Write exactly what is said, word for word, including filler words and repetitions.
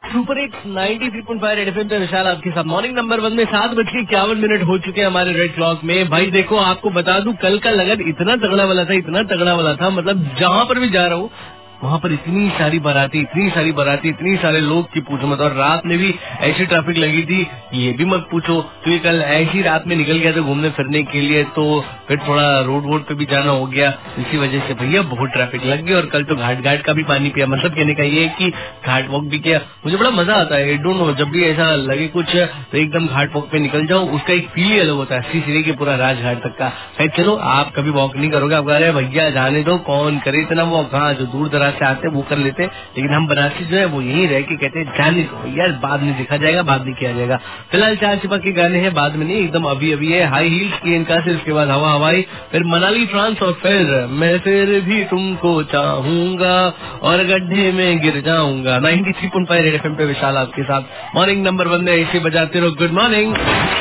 Super एक ninety three point five Red FM पे विशाल आपके साथ। मॉर्निंग नंबर वन में सात बज के इक्यावन मिनट हो चुके हैं हमारे रेड क्लॉक में। भाई देखो, आपको बता दूं, कल का लगन इतना तगड़ा वाला था, इतना तगड़ा वाला था, मतलब जहां पर भी जा रहा हूँ वहाँ पर इतनी सारी बाराती इतनी सारी बाराती इतनी सारे लोग की पूछो मत। और रात में भी ऐसी ट्रैफिक लगी थी, ये भी मत पूछो, क्योंकि कल ऐसी रात में निकल गया था घूमने फिरने के लिए, तो फिर थोड़ा रोड वोड पे भी जाना हो गया, इसी वजह से भैया बहुत ट्रैफिक लग गई। और कल तो घाट घाट का भी पानी पिया, मतलब कहने का ये कि घाट वॉक भी किया। मुझे बड़ा मजा आता है, डोंट नो, जब भी ऐसा लगे कुछ तो एकदम घाट वॉक पे निकल जाओ, उसका एक फील ही अलग होता है, सीसीडी के पूरा राजघाट तक का। खैर चलो, आप कभी वॉक नहीं करोगे, आप कह रहे हैं भैया जाने दो, कौन करे इतना वॉक, हाँ जो दूर दराज से आते हैं वो कर लेते, लेकिन हम बनारसी जो है वो यही रह के कहते हैं जाने दो यार, बाद में देखा जाएगा, बाद में किया जाएगा। फिलहाल चार चिपा के गाने हैं, बाद में नहीं, एकदम अभी अभी है। हाई हील्स की इनका से, उसके बाद हवा हवाई, फिर मनाली फ्रांस, और फिर मैं फिर भी तुमको चाहूंगा और गड्ढे में गिर जाऊंगा। Ninety three point five Red FM पे विशाल आपके साथ। मॉर्निंग नंबर वन में ऐसे बजाते रहो। Good morning.